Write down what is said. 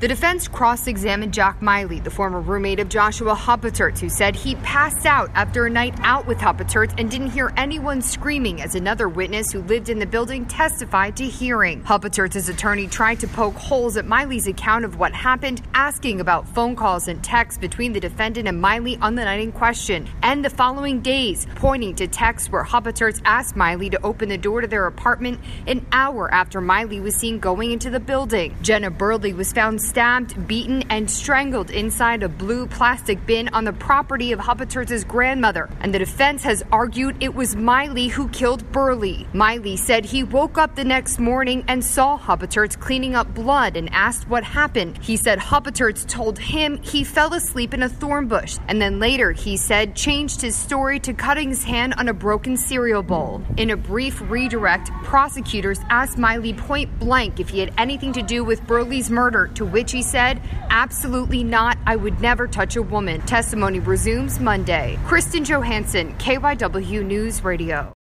The defense cross-examined Jack Miley, the former roommate of Joshua Huppeterts, who said he passed out after a night out with Huppeterts and didn't hear anyone screaming, as another witness who lived in the building testified to hearing. Huppeterts' attorney tried to poke holes at Miley's account of what happened, asking about phone calls and texts between the defendant and Miley on the night in question, and the following days, pointing to texts where Huppeterts asked Miley to open the door to their apartment an hour after Miley was seen going into the building. Jenna Burley was found stabbed, beaten, and strangled inside a blue plastic bin on the property of Huppeterts' grandmother, and the defense has argued it was Miley who killed Burley. Miley said he woke up the next morning and saw Huppeterts cleaning up blood and asked what happened. He said Huppeterts told him he fell asleep in a thorn bush, and then later, he said, changed his story to cutting his hand on a broken cereal bowl. In a brief redirect, prosecutors asked Miley point blank if he had anything to do with Burley's murder, to which he said, "Absolutely not. I would never touch a woman." Testimony resumes Monday. Kristen Johansson, KYW News Radio.